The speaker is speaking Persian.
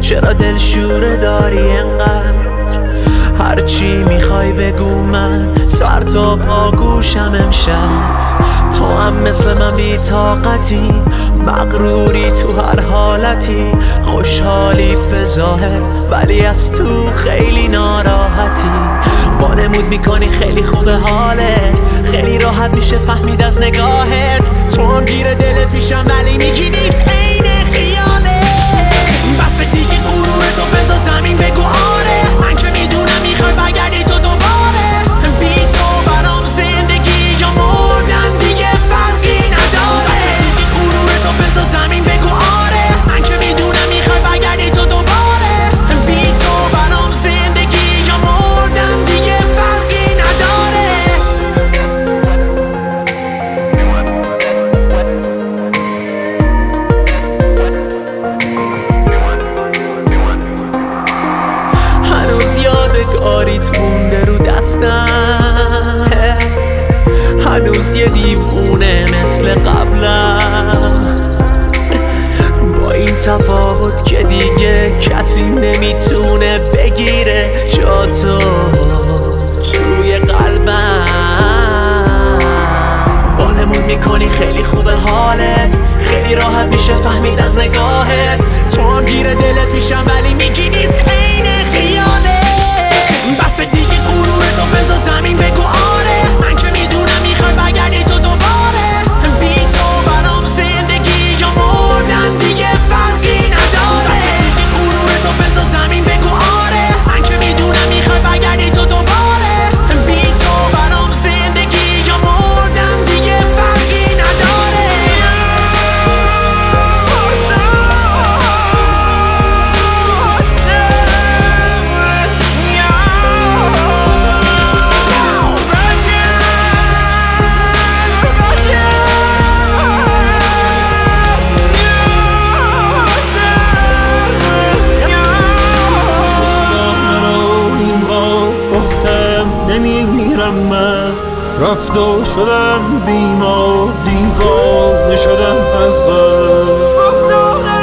چرا دلشوره داری انقدر؟ هرچی میخوای بگو من سر تا پا گوشم امشب. تو هم مثل من بی طاقتی، مغروری تو هر حالتی، خوشحالی به ظاهر ولی از تو خیلی ناراحتی. وانمود میکنی خیلی خوبه حالت، خیلی راحت میشه فهمید از نگاهت. تو هم گیر دلت میشم ولی میگی نیست عین خیالت. بس دیگه غرورتو بذار زمین بگو آره، من که میدونم میخوای برگردی تو دوباره. بی تو برام زندگی یا مردن دیگه فرقی نداره. بس دیگه غرورتو بذار زمین بگو آره، من که میدونم میخوای برگردی تو دوباره. بی تو برام زندگی یا مردن دیگه فرقی نداره. هنوز یادگاریت مونده رو دستم، هنوز یه دیوونه مثل قبلم، با این تفاوت که دیگه کسی نمیتونه بگیره جاتو توی قلبم. وانمود میکنی خیلی خوبه حالت، خیلی راحت میشه فهمید از نگاهت. تو هم گیر دلت میشم ولی میگی نیست عین خیالت. بس دیگه غرورتو بذار زمین بگو آره، من که میدونم میخوای برگردی تو دوباره. بی تو برام زندگی یا مردن دیگه فرقی نداره. بس دیگه غرورتو بذار زمین بگو آره، من که میدونم میخوای برگردی تو دوباره. بی تو برام زندگی یا مردن دیگه فرقی نداره. نمیمیرم من، رفت و شدم بیمار، دیوانه شدم از غم.